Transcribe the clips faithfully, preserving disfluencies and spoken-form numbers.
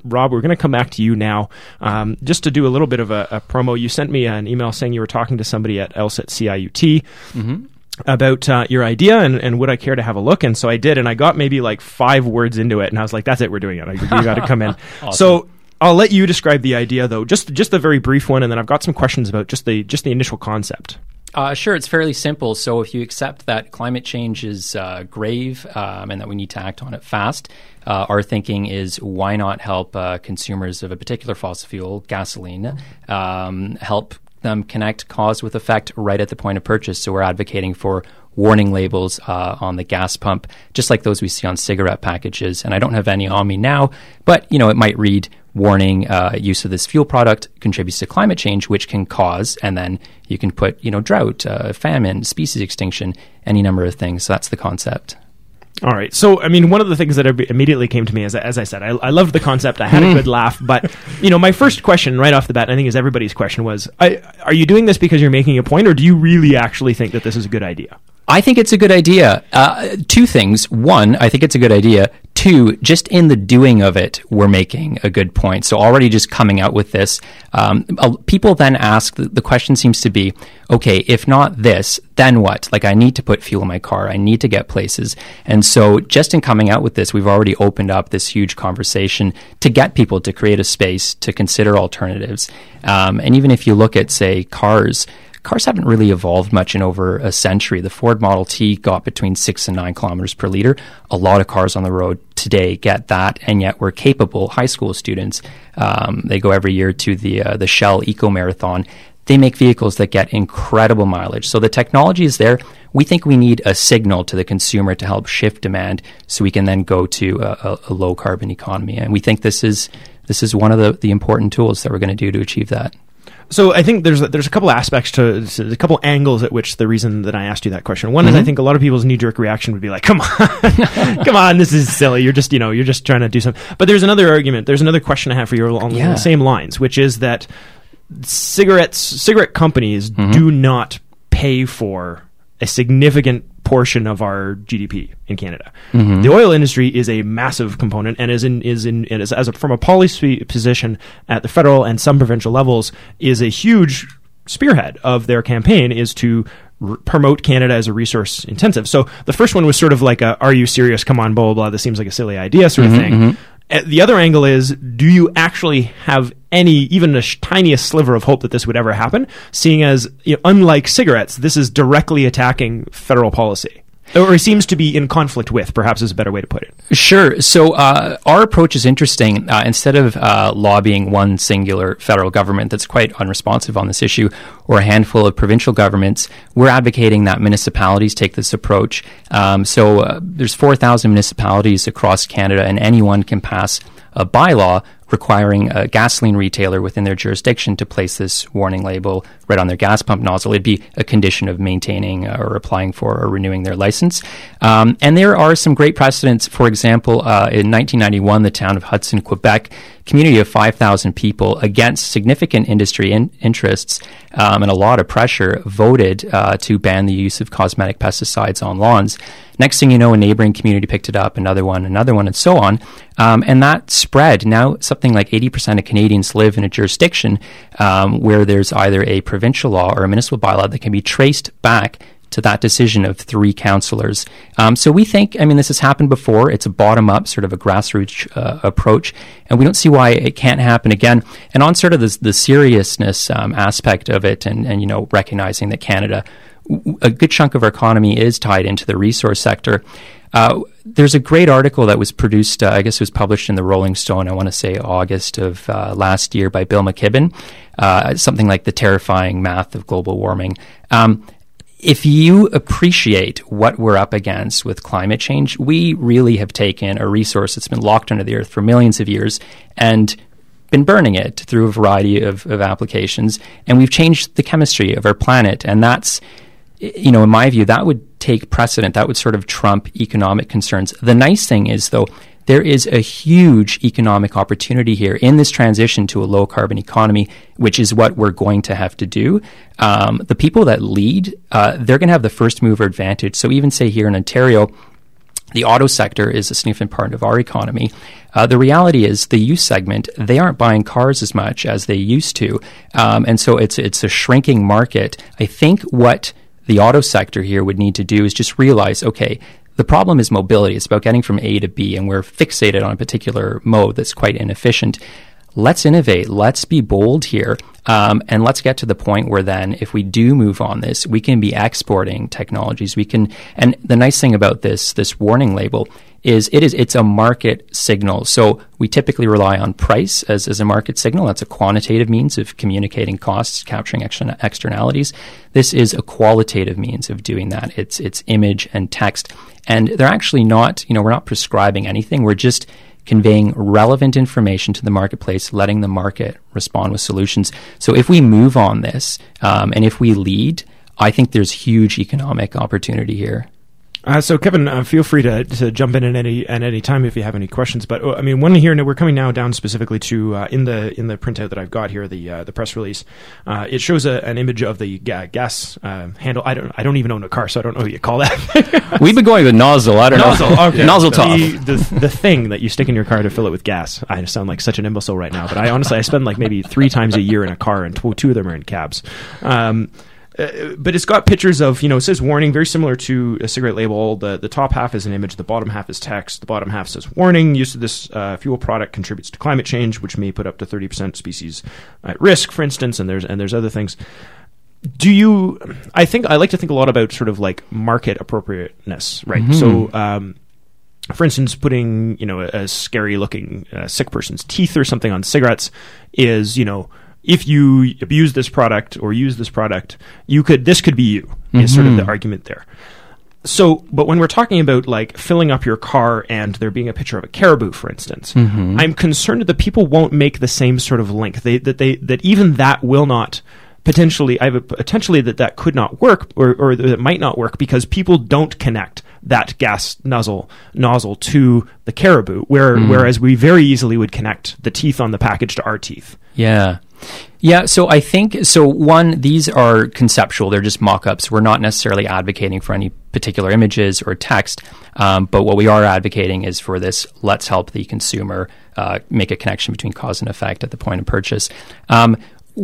Rob, we're going to come back to you now. Um, just to do a little bit of a, a promo, you sent me an email saying you were talking to somebody at L S I T C I U T. Mm-hmm. about uh, your idea and, and would I care to have a look? And so I did, and I got maybe like five words into it, and I was like, that's it, we're doing it. You got to come in. Awesome. So I'll let you describe the idea, though, just just a very brief one, and then I've got some questions about just the just the initial concept. Uh, sure, it's fairly simple. So if you accept that climate change is uh, grave um, and that we need to act on it fast, uh, our thinking is why not help uh, consumers of a particular fossil fuel, gasoline, um, help them connect cause with effect right at the point of purchase. So we're advocating for warning labels uh, on the gas pump, just like those we see on cigarette packages. And I don't have any on me now, but you know, it might read warning uh, use of this fuel product contributes to climate change, which can cause, and then you can put, you know, drought, uh, famine, species extinction, any number of things. So that's the concept. All right. So, I mean, one of the things that immediately came to me, as, as I said, I, I loved the concept. I had a good laugh. But, you know, my first question right off the bat, I think is everybody's question was, I, are you doing this because you're making a point, or do you really actually think that this is a good idea? I think it's a good idea. Uh, two things. One, I think it's a good idea. Two, just in the doing of it, we're making a good point. So already just coming out with this, um, uh, people then ask, the, the question seems to be, okay, if not this, then what? Like, I need to put fuel in my car. I need to get places. And so just in coming out with this, we've already opened up this huge conversation to get people to create a space to consider alternatives. Um, and even if you look at, say, cars, Cars haven't really evolved much in over a century. The Ford Model T got between six and nine kilometers per liter. A lot of cars on the road today get that, and yet we're capable. High school students, um, they go every year to the uh, the Shell Eco Marathon. They make vehicles that get incredible mileage. So the technology is there. We think we need a signal to the consumer to help shift demand, so we can then go to a, a, a low carbon economy. And we think this is this is one of the, the important tools that we're going to do to achieve that. So I think there's there's a couple aspects to there's a couple angles at which the reason that I asked you that question. One mm-hmm. is I think a lot of people's knee jerk reaction would be like, "Come on, come on, this is silly. You're just you know you're just trying to do something." But there's another argument. There's another question I have for you along yeah. the same lines, which is that cigarettes cigarette companies mm-hmm. do not pay for a significant portion of our G D P in Canada. Mm-hmm. The oil industry is a massive component, and is in is in is as a, from a policy position at the federal and some provincial levels is a huge spearhead of their campaign is to r- promote Canada as a resource intensive. So the first one was sort of like a, "Are you serious? Come on, blah blah blah. This seems like a silly idea," sort of mm-hmm, thing. Mm-hmm. Uh, the other angle is, do you actually have any, even the sh- tiniest sliver of hope that this would ever happen, seeing as, you know, unlike cigarettes, this is directly attacking federal policy? Or it seems to be in conflict with, perhaps is a better way to put it. Sure. So uh, our approach is interesting. Uh, instead of uh, lobbying one singular federal government that's quite unresponsive on this issue, or a handful of provincial governments, we're advocating that municipalities take this approach. Um, so uh, there's four thousand municipalities across Canada, and anyone can pass a bylaw requiring a gasoline retailer within their jurisdiction to place this warning label right on their gas pump nozzle. It'd be a condition of maintaining uh, or applying for or renewing their license. Um, and there are some great precedents. For example, uh, in nineteen ninety-one, the town of Hudson, Quebec, community of five thousand people, against significant industry in- interests um, and a lot of pressure, voted uh, to ban the use of cosmetic pesticides on lawns. Next thing you know, a neighboring community picked it up, another one, another one, and so on. Um, and that spread. Now, something like eighty percent of Canadians live in a jurisdiction um, where there's either a provincial law or a municipal bylaw that can be traced back to that decision of three councillors. Um, so we think, I mean, this has happened before. It's a bottom-up, sort of a grassroots uh, approach, and we don't see why it can't happen again. And on sort of the, the seriousness um, aspect of it, and, and, you know, recognizing that Canada, a good chunk of our economy is tied into the resource sector. Uh, there's a great article that was produced, uh, I guess it was published in the Rolling Stone, I want to say August of uh, last year, by Bill McKibben, uh, something like The Terrifying Math of Global Warming. Um, if you appreciate what we're up against with climate change, we really have taken a resource that's been locked under the earth for millions of years and been burning it through a variety of, of applications, and we've changed the chemistry of our planet. And that's, you know, in my view, that would take precedent. That would sort of trump economic concerns. The nice thing is, though, there is a huge economic opportunity here in this transition to a low-carbon economy, which is what we're going to have to do. Um, the people that lead, uh, they're going to have the first-mover advantage. So even, say, here in Ontario, The auto sector is a significant part of our economy. Uh, the reality is the youth segment, they aren't buying cars as much as they used to. Um, and so it's it's a shrinking market. I think what the auto sector here would need to do is just realize, okay, the problem is mobility. It's about getting from A to B, and we're fixated on a particular mode that's quite inefficient. Let's innovate. Let's be bold here. Um, and let's get to the point where then, if we do move on this, we can be exporting technologies. We can, and the nice thing about this, this warning label is it is, it's a market signal. So we typically rely on price as, as a market signal. That's a quantitative means of communicating costs, capturing extern- externalities. This is a qualitative means of doing that. It's, it's image and text. And they're actually not, you know, we're not prescribing anything. We're just conveying relevant information to the marketplace, letting the market respond with solutions. So if we move on this, um, and if we lead, I think there's huge economic opportunity here. Uh, so, Kevin, uh, feel free to, to jump in at any at any time if you have any questions. But uh, I mean, one here, we're coming now down specifically to uh, in the in the printout that I've got here, the uh, the press release. Uh, it shows a, an image of the ga- gas uh, handle. I don't I don't even own a car, so I don't know what you call that. We've been going with nozzle. I don't nozzle, know. Okay. Nozzle top. The, the the thing that you stick in your car to fill it with gas. I sound like such an imbecile right now, but I honestly I spend like maybe three times a year in a car, and two, two of them are in cabs. Um, Uh, but it's got pictures of, you know, it says warning, very similar to a cigarette label. The the top half is an image, the bottom half is text. The bottom half says warning, use of this uh, fuel product contributes to climate change, which may put up to thirty percent species at risk, for instance, and there's and there's other things. Do you, I think, I like to think a lot about sort of like market appropriateness, right? Mm-hmm. So, um, for instance, putting, you know, a, a scary looking uh, sick person's teeth or something on cigarettes is, you know, if you abuse this product or use this product, you could, this could be you, mm-hmm. is sort of the argument there. So, but when we're talking about like filling up your car and there being a picture of a caribou, for instance, mm-hmm. I'm concerned that people won't make the same sort of link. They, that they, that even that will not potentially, I have a potentially that that could not work or, or that it might not work because people don't connect that gas nozzle nozzle to the caribou, where, mm. whereas we very easily would connect the teeth on the package to our teeth. Yeah. Yeah, so I think, so one, these are conceptual. They're just mock-ups. We're not necessarily advocating for any particular images or text, um, but what we are advocating is for this, let's help the consumer uh, make a connection between cause and effect at the point of purchase. Um,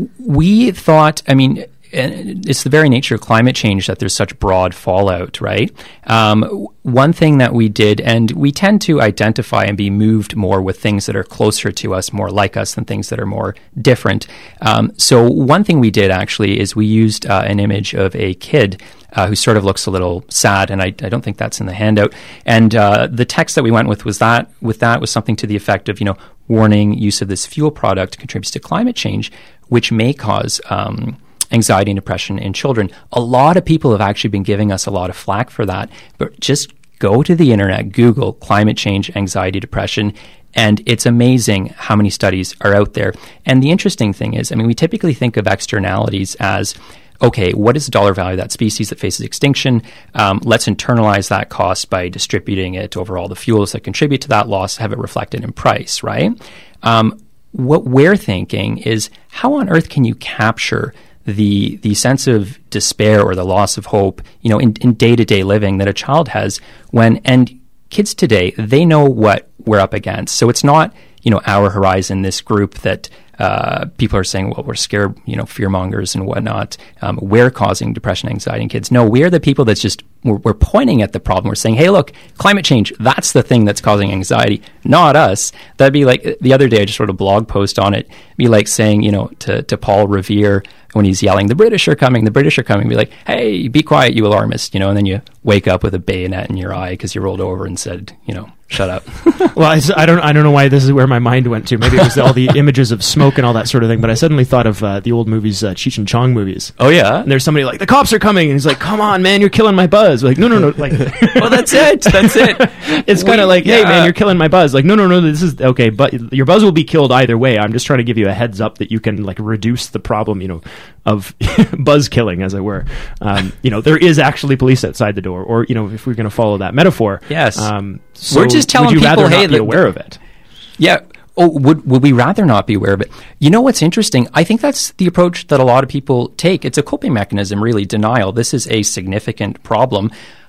we thought, I mean, it's the very nature of climate change that there's such broad fallout, right? Um, one thing that we did, and we tend to identify and be moved more with things that are closer to us, more like us, than things that are more different. Um, so one thing we did actually is we used uh, an image of a kid uh, who sort of looks a little sad, and I, I don't think that's in the handout. And uh, the text that we went with was that with that was something to the effect of, you know, warning, use of this fuel product contributes to climate change, which may cause um, anxiety and depression in children. A lot of people have actually been giving us a lot of flack for that, but just go to the internet, Google climate change, anxiety, depression, and it's amazing how many studies are out there. And the interesting thing is, I mean, we typically think of externalities as, okay, what is the dollar value of that species that faces extinction? Um, let's internalize that cost by distributing it over all the fuels that contribute to that loss, have it reflected in price, right? Um, what we're thinking is, how on earth can you capture the the sense of despair or the loss of hope, you know, in, in day-to-day living that a child has when, and kids today, they know what we're up against. So it's not, you know, our horizon, this group that uh, people are saying, well, we're scared, you know, fear mongers and whatnot. Um, we're causing depression, anxiety in kids. No, we're the people that's just, we're, we're pointing at the problem. We're saying, hey, look, climate change, that's the thing that's causing anxiety, not us. That'd be like, the other day I just wrote a blog post on it, It'd be like saying, you know, to, to Paul Revere, when he's yelling, the British are coming, the British are coming, be like, hey, be quiet, you alarmist, you know, and then you wake up with a bayonet in your eye because you rolled over and said, you know, shut up. Well, I, I don't I don't know why this is where my mind went to. Maybe it was all the images of smoke and all that sort of thing, but I suddenly thought of uh, the old movies, uh, Cheech and Chong movies. Oh, yeah? And there's somebody like, the cops are coming, and he's like, come on, man, you're killing my buzz. We're like, no, no, no. Like, well, that's it. That's it. It's kind of like, hey, yeah. man, you're killing my buzz. Like, no, no, no, this is, okay, but your buzz will be killed either way. I'm just trying to give you a heads up that you can, like, reduce the problem, you know, of buzz killing, as it were. Um, you know, there is actually police outside the door, or, you know, if we're going to follow that metaphor. Yes. Um, so we're just telling would you people, rather hey, not be aware of it? Yeah. Oh, would would we rather not be aware of it? You know what's interesting? I think that's the approach that a lot of people take. It's a coping mechanism, really, denial. This is a significant problem.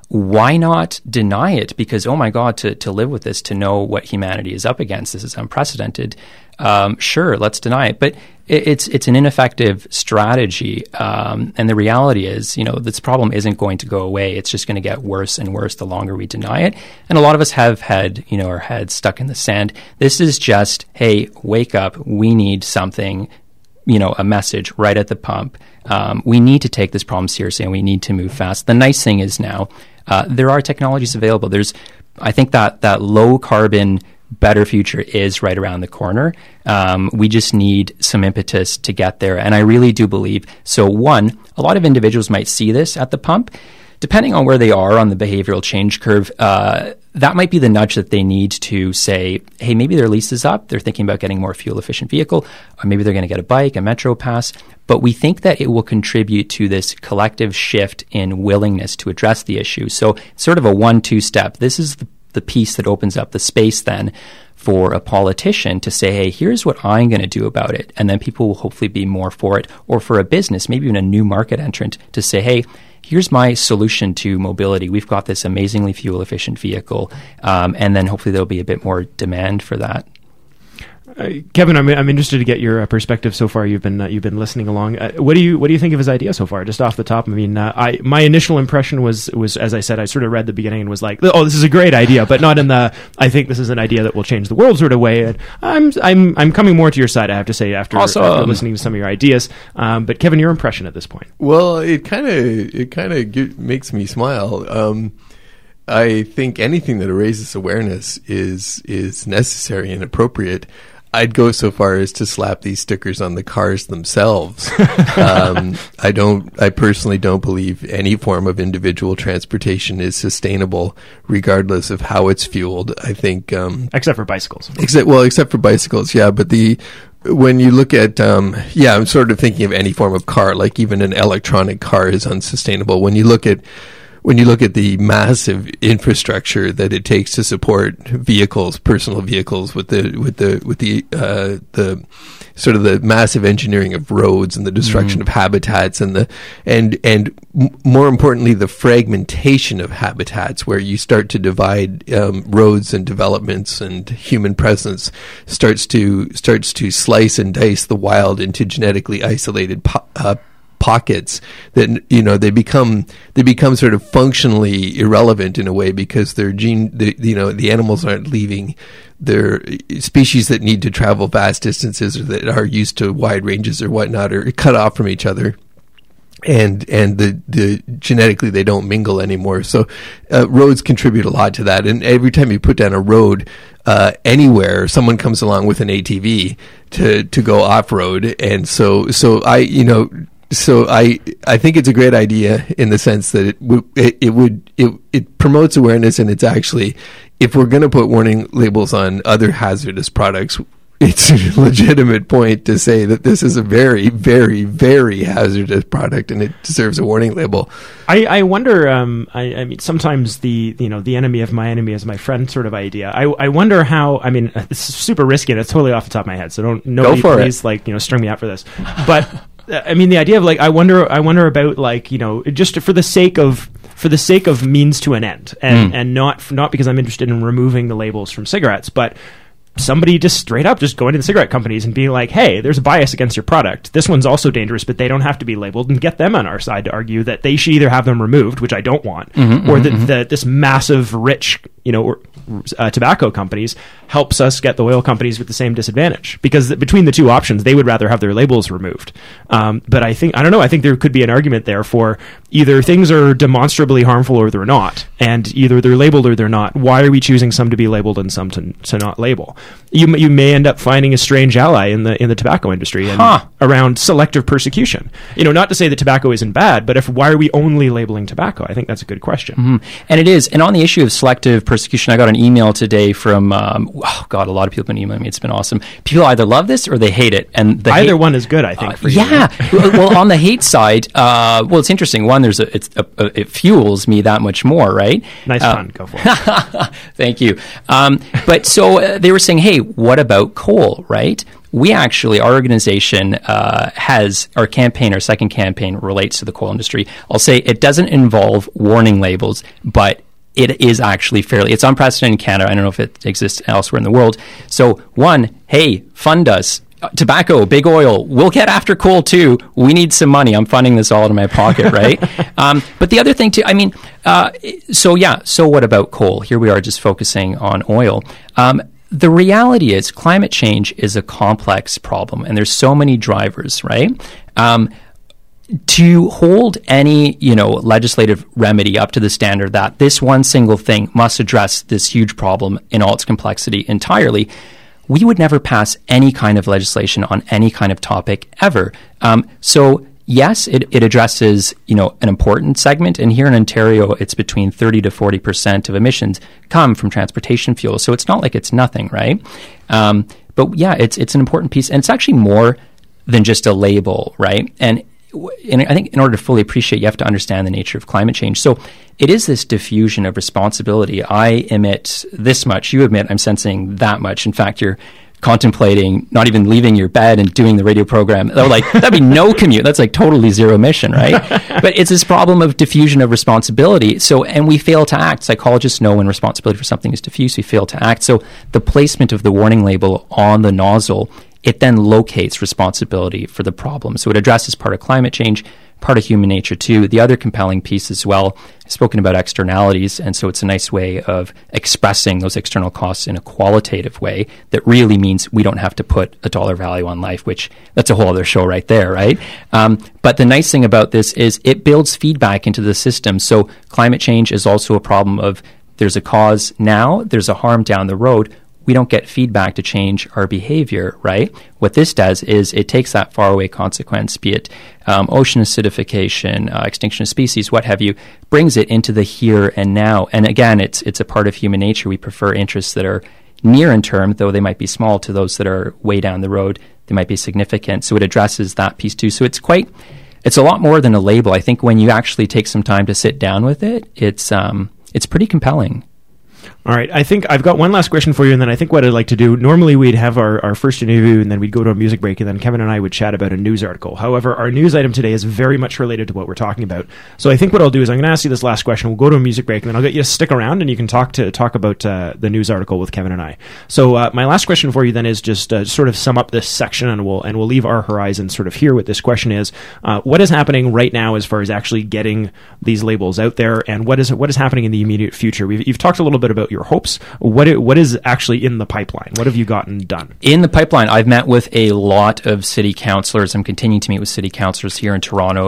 why not deny it? Because, oh my God, to, to live with this, to know what humanity is up against, this is unprecedented. Um, sure, let's deny it. But it, it's it's an ineffective strategy. Um, and the reality is, you know, this problem isn't going to go away. It's just going to get worse and worse the longer we deny it. And a lot of us have had, you know, our heads stuck in the sand. This is just, hey, wake up. We need something, you know, a message right at the pump. Um, we need to take this problem seriously and we need to move fast. The nice thing is now uh, there are technologies available. There's, I think that that low carbon better future is right around the corner. Um, we just need some impetus to get there. And I really do believe, so one, a lot of individuals might see this at the pump. Depending on where they are on the behavioral change curve, uh, that might be the nudge that they need to say, hey, maybe their lease is up. They're thinking about getting a more fuel-efficient vehicle, or maybe they're going to get a bike, a Metro Pass. But we think that it will contribute to this collective shift in willingness to address the issue. So sort of a one-two step. This is the, the piece that opens up the space then for a politician to say, hey, here's what I'm going to do about it. And then people will hopefully be more for it. Or for a business, maybe even a new market entrant, to say, hey, here's my solution to mobility. We've got this amazingly fuel-efficient vehicle, um, and then hopefully there'll be a bit more demand for that. Uh, Kevin, I'm I'm interested to get your uh, perspective so far. You've been uh, you've been listening along. Uh, what do you what do you think of his idea so far? Just off the top, I mean, uh, I my initial impression was was as I said, I sort of read the beginning and was like, oh, this is a great idea, but not in the I think this is an idea that will change the world sort of way. And I'm I'm I'm coming more to your side, I have to say, after, awesome. after listening to some of your ideas. Um, but Kevin, your impression at this point? Well, it kind of it kind of makes me smile. Um, I think anything that raises awareness is is necessary and appropriate. I'd go so far as to slap these stickers on the cars themselves. um, I don't. I personally don't believe any form of individual transportation is sustainable, regardless of how it's fueled. I think, um, except for bicycles. Except well, except for bicycles, yeah. But the when you look at, um, yeah, I'm sort of thinking of any form of car, like even an electronic car is unsustainable. When you look at When you look at the massive infrastructure that it takes to support vehicles, personal vehicles, with the with the with the uh, the sort of the massive engineering of roads and the destruction mm. of habitats and the and and m- more importantly the fragmentation of habitats, where you start to divide um, roads and developments, and human presence starts to starts to slice and dice the wild into genetically isolated po- uh, pockets that, you know, they become they become sort of functionally irrelevant in a way, because their gene the, you know the animals aren't leaving. Their species that need to travel vast distances or that are used to wide ranges or whatnot are cut off from each other, and and the, the genetically they don't mingle anymore. So uh, roads contribute a lot to that, and every time you put down a road uh, anywhere, someone comes along with an A T V to to go off road, and so so I you know. So I I think it's a great idea in the sense that it w- it, it would it it promotes awareness, and it's actually, if we're going to put warning labels on other hazardous products, it's a legitimate point to say that this is a very very very hazardous product and it deserves a warning label. I, I wonder. Um, I, I mean, sometimes the you know the enemy of my enemy is my friend sort of idea. I I wonder how. I mean, this is super risky and it's totally off the top of my head. So don't nobody Go for please it. like you know string me out for this, but. I mean, the idea of like, I wonder, I wonder about like, you know, just for the sake of, for the sake of means to an end, and, mm. and not, not because I'm interested in removing the labels from cigarettes, but somebody just straight up just going to the cigarette companies and being like, hey, there's a bias against your product. This one's also dangerous, but they don't have to be labeled, and get them on our side to argue that they should either have them removed, which I don't want, mm-hmm, or mm-hmm. that, that this massive, rich, you know, uh, tobacco companies helps us get the oil companies with the same disadvantage, because th- between the two options, they would rather have their labels removed. Um, but I think, I don't know, I think there could be an argument there for either things are demonstrably harmful or they're not, and either they're labeled or they're not. Why are we choosing some to be labeled and some to, to not label? You you may end up finding a strange ally in the in the tobacco industry and huh. around selective persecution. You know, not to say that tobacco isn't bad, but if why are we only labeling tobacco? I think that's a good question. Mm-hmm. And it is. And on the issue of selective persecution, I got an email today from um, oh god, a lot of people have been emailing me. It's been awesome. People either love this or they hate it, and the either hate, one is good. I think. Uh, for you. Yeah. Well, on the hate side, uh, well, it's interesting. One, there's a, it's a, a, it fuels me that much more, right? Nice uh, fun. Go for it. Thank you. Um, but so uh, they were saying, hey, what about coal, right? We actually, our organization uh, has, our campaign, our second campaign relates to the coal industry. I'll say it doesn't involve warning labels, but it is actually fairly, it's unprecedented in Canada. I don't know if it exists elsewhere in the world. So one, hey, fund us. Tobacco, big oil, we'll get after coal too. We need some money. I'm funding this all out of my pocket, right? um, but the other thing too, I mean, uh, so yeah, so what about coal? Here we are just focusing on oil. Um, the reality is climate change is a complex problem, and there's so many drivers, right? Um, to hold any, you know, legislative remedy up to the standard that this one single thing must address this huge problem in all its complexity entirely, we would never pass any kind of legislation on any kind of topic ever. Um, so yes, it, it addresses, you know, an important segment. And here in Ontario, it's between thirty to forty percent of emissions come from transportation fuel. So it's not like it's nothing, right? Um, but yeah, it's it's an important piece. And it's actually more than just a label, right? And And I think in order to fully appreciate, you have to understand the nature of climate change. So it is this diffusion of responsibility. I emit this much, you emit, I'm sensing that much. In fact, you're contemplating not even leaving your bed and doing the radio program. They're like, that'd be no commute. That's like totally zero emission, right? But it's this problem of diffusion of responsibility. So, and we fail to act. Psychologists know when responsibility for something is diffuse, we fail to act. So the placement of the warning label on the nozzle, it then locates responsibility for the problem. So it addresses part of climate change, part of human nature too. The other compelling piece as well, I've spoken about externalities, and so it's a nice way of expressing those external costs in a qualitative way that really means we don't have to put a dollar value on life, which that's a whole other show right there, right? Um, but the nice thing about this is it builds feedback into the system. So climate change is also a problem of there's a cause now, there's a harm down the road. We don't get feedback to change our behavior, right? What this does is it takes that faraway consequence, be it um, ocean acidification, uh, extinction of species, what have you, brings it into the here and now. And again, it's it's a part of human nature. We prefer interests that are near in term, though they might be small, to those that are way down the road. They might be significant. So it addresses that piece too. So it's quite, it's a lot more than a label. I think when you actually take some time to sit down with it, it's um, it's pretty compelling. All right. I think I've got one last question for you, and then I think what I'd like to do, normally we'd have our, our first interview, and then we'd go to a music break, and then Kevin and I would chat about a news article. However, our news item today is very much related to what we're talking about. So I think what I'll do is I'm going to ask you this last question. We'll go to a music break, and then I'll get you to stick around, and you can talk to talk about uh, the news article with Kevin and I. So uh, my last question for you then is just uh, sort of sum up this section, and we'll and we'll leave our horizon sort of here with this question is, uh, what is happening right now as far as actually getting these labels out there, and what is what is happening in the immediate future? We've, you've talked a little bit about your hopes. What it, what is actually in the pipeline? What have you gotten done? In the pipeline, I've met with a lot of city councillors. I'm continuing to meet with city councillors here in Toronto.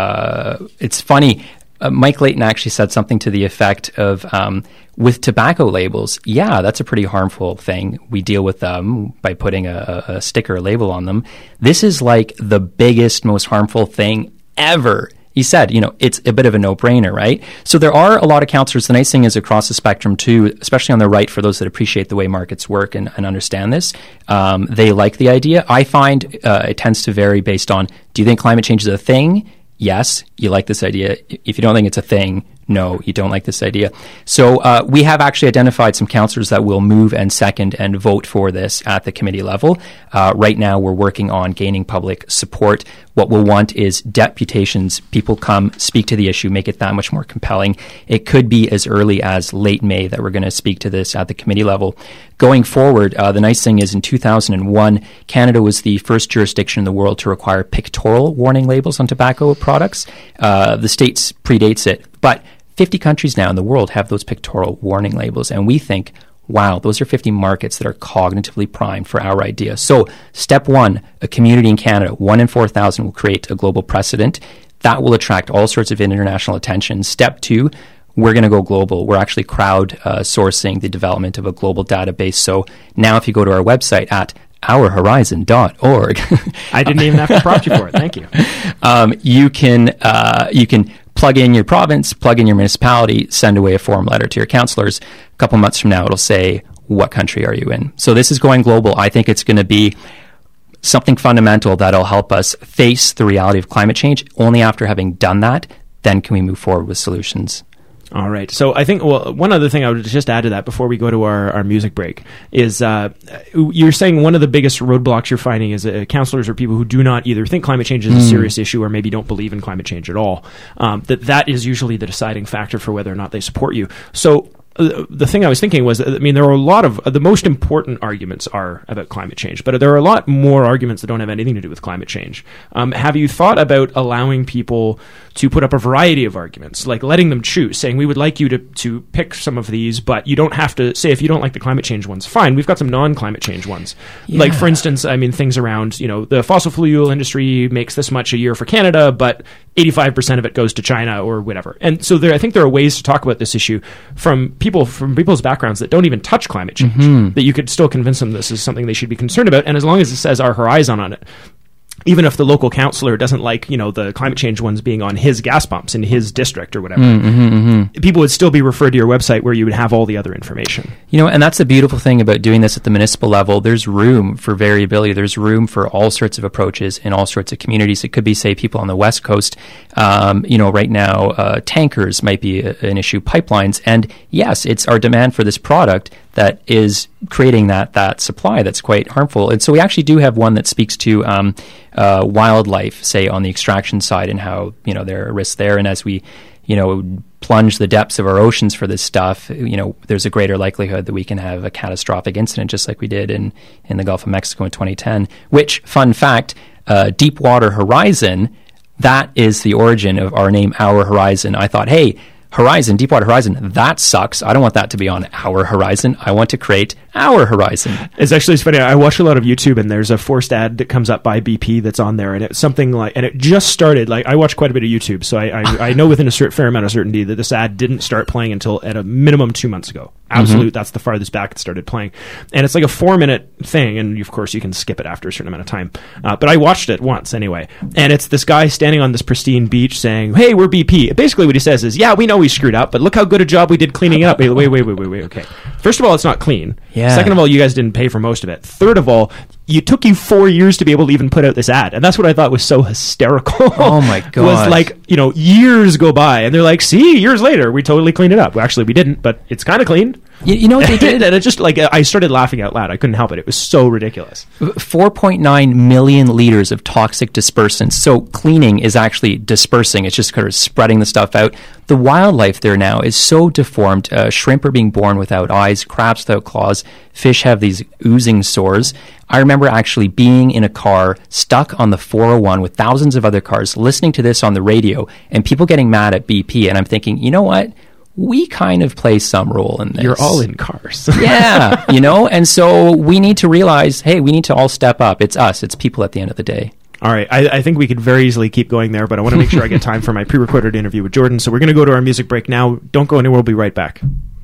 Uh, it's funny. Uh, Mike Layton actually said something to the effect of, um, with tobacco labels, yeah, that's a pretty harmful thing. We deal with them by putting a, a sticker, a label on them. This is like the biggest, most harmful thing ever. He said, you know, it's a bit of a no-brainer, right? So there are a lot of councillors. The nice thing is across the spectrum too, especially on the right, for those that appreciate the way markets work and, and understand this, um, they like the idea. I find uh, it tends to vary based on, do you think climate change is a thing? Yes, you like this idea. If you don't think it's a thing, no, you don't like this idea. So uh, we have actually identified some councillors that will move and second and vote for this at the committee level. Uh, right now, we're working on gaining public support. What we'll want is deputations. People come, speak to the issue, make it that much more compelling. It could be as early as late May that we're going to speak to this at the committee level. Going forward, uh, the nice thing is in two thousand one, Canada was the first jurisdiction in the world to require pictorial warning labels on tobacco products. Uh, the States predates it, but fifty countries now in the world have those pictorial warning labels, and we think, wow, those are fifty markets that are cognitively primed for our idea. So step one, a community in Canada, one in four thousand will create a global precedent. That will attract all sorts of international attention. Step two, we're going to go global. We're actually crowd uh, sourcing the development of a global database. So now if you go to our website at our horizon dot org, I didn't even have to prompt you for it. Thank you. Um, you can uh, you can plug in your province, plug in your municipality, send away a form letter to your councillors. A couple months from now, it'll say, what country are you in? So this is going global. I think it's going to be something fundamental that'll help us face the reality of climate change. Only after having done that, then can we move forward with solutions. All right. So I think, well, one other thing I would just add to that before we go to our, our music break is uh, you're saying one of the biggest roadblocks you're finding is uh, counselors or people who do not either think climate change is a Mm. serious issue or maybe don't believe in climate change at all. Um, that that is usually the deciding factor for whether or not they support you. So uh, the thing I was thinking was, I mean, there are a lot of uh, the most important arguments are about climate change, but there are a lot more arguments that don't have anything to do with climate change. Um, have you thought about allowing people to put up a variety of arguments, like letting them choose, saying we would like you to, to pick some of these, but you don't have to say if you don't like the climate change ones, fine. We've got some non-climate change ones. Yeah. Like, for instance, I mean, things around, you know, the fossil fuel industry makes this much a year for Canada, but eighty-five percent of it goes to China or whatever. And so there, I think there are ways to talk about this issue from people, from people's backgrounds that don't even touch climate change, Mm-hmm. that you could still convince them this is something they should be concerned about. And as long as it says our horizon on it, even if the local councillor doesn't like, you know, the climate change ones being on his gas pumps in his district or whatever, Mm-hmm, mm-hmm. people would still be referred to your website where you would have all the other information. You know, and that's the beautiful thing about doing this at the municipal level. There's room for variability. There's room for all sorts of approaches in all sorts of communities. It could be, say, people on the West Coast. Um, you know, right now, uh, tankers might be a, an issue, pipelines. And yes, it's our demand for this product that is creating that that supply that's quite harmful. And so we actually do have one that speaks to um, uh, wildlife, say, on the extraction side and how, you know, there are risks there. And as we, you know, plunge the depths of our oceans for this stuff, you know, there's a greater likelihood that we can have a catastrophic incident just like we did in, in the Gulf of Mexico in twenty ten, which, fun fact, uh, Deepwater Horizon, that is the origin of our name, Our Horizon. I thought, hey, Horizon, Deepwater Horizon, that sucks. I don't want that to be on our horizon. I want to create our horizon. It's actually it's funny. I watch a lot of YouTube, and there's a forced ad that comes up by B P that's on there, and it's something like, and it just started. Like, I watch quite a bit of YouTube, so I I, I know within a cert, fair amount of certainty that this ad didn't start playing until at a minimum two months ago. Absolute, mm-hmm. That's the farthest back it started playing, and it's like a four minute thing, and of course you can skip it after a certain amount of time. Uh, but I watched it once anyway, and it's this guy standing on this pristine beach saying, "Hey, we're B P." Basically, what he says is, "Yeah, we know we screwed up, but look how good a job we did cleaning it up." Wait, wait, wait, wait, wait, wait. Okay. First of all, it's not clean. Yeah. Second of all, you guys didn't pay for most of it. Third of all, you took you four years to be able to even put out this ad, and that's what I thought was so hysterical. Oh my god! Was like, you know, years go by, and they're like, "See, years later, we totally cleaned it up." Well, actually, we didn't, but it's kind of clean. You, you know what they did? And it just like I started laughing out loud. I couldn't help it. It was so ridiculous. four point nine million liters of toxic dispersants. So cleaning is actually dispersing. It's just kind of spreading the stuff out. The wildlife there now is so deformed. Uh, shrimp are being born without eyes, crabs without claws, fish have these oozing sores. I remember actually being in a car stuck on the four oh one with thousands of other cars, listening to this on the radio, and people getting mad at B P. And I'm thinking, you know what? We kind of play some role in this. You're all in cars. Yeah, you know, and so we need to realize, hey, we need to all step up. It's us. It's people at the end of the day. All right. I, I think we could very easily keep going there, but I want to make sure I get time for my pre-recorded interview with Jordan. So we're going to go to our music break now. Don't go anywhere. We'll be right back.